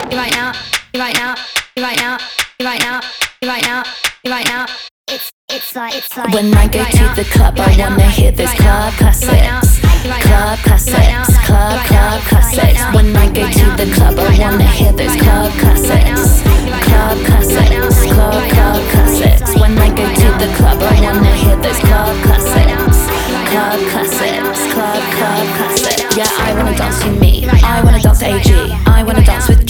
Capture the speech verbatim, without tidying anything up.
right now, you right now, you right now, you right now, you right now, you right now. It's it's like it's like when I go to the club, I wanna hear those club classics, club classics, club club classics. When I go to the club, I wanna hear those club classics, club classics, club club classics. When I go to the club, I wanna hear those club classics, club classics, club club classics. Yeah, I wanna dance to me, I wanna dance to A G, I wanna dance with